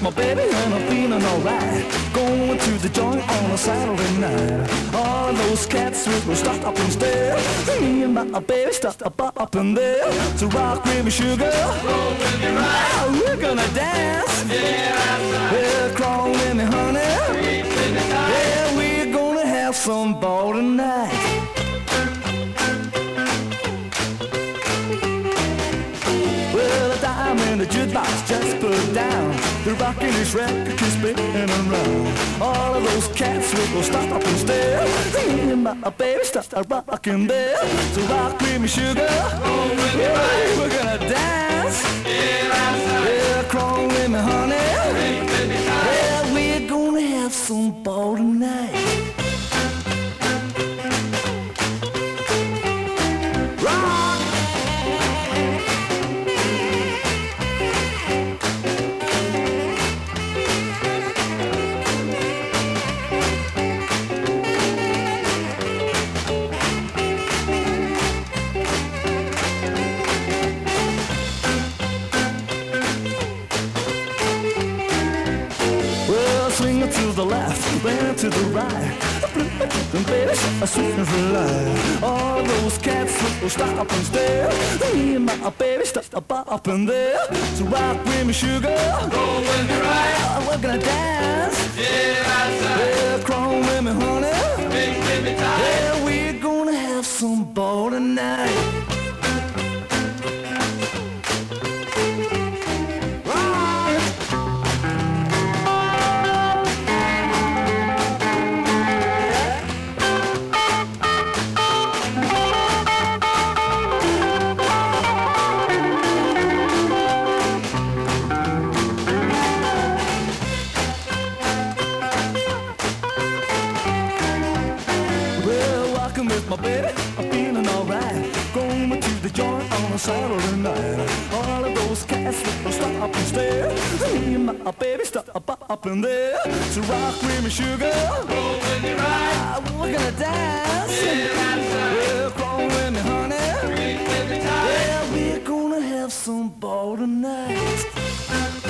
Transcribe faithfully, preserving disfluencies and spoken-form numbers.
my baby and I'm feeling alright. Going to the joint on a Saturday night. All those cats will stop up and stare. Me and my baby stop up and there. So rock with me, sugar. Roll with me, right. We're gonna dance. Yeah, that's right. Yeah, crawl with me, honey. Creep with me, tight. Yeah, we're gonna have some ball tonight. And the jukebox just put down. The rockin' is record is spinning around. All of those cats will stop up and stare. Me and my baby start rockin' there. So rock with me, sugar. Roll with me, right. We're gonna dance. Yeah, that's right. Yeah, crawl with me, honey. Creep with me, tight. Yeah, we're gonna have some ball tonight. Swing to the left, then to the right. And baby, I swing for life. All those cats will stop and stare. Me and my baby stop up and there. So rock with me, sugar. Roll with me, right. We're gonna dance. Yeah, that's right. Yeah, crawl with me, honey. Big with me, tight. Yeah, we're gonna have some ball tonight. With my baby, I'm feeling alright. Going to the joint on a Saturday night. All of those cats will stop and stare. Me and my baby stop up in there. So rock with me, sugar. Roll with me, right. We're gonna dance. Yeah, that's right. Yeah, crawl with me, honey. Creep with me, tight. Yeah, we're gonna have some ball tonight.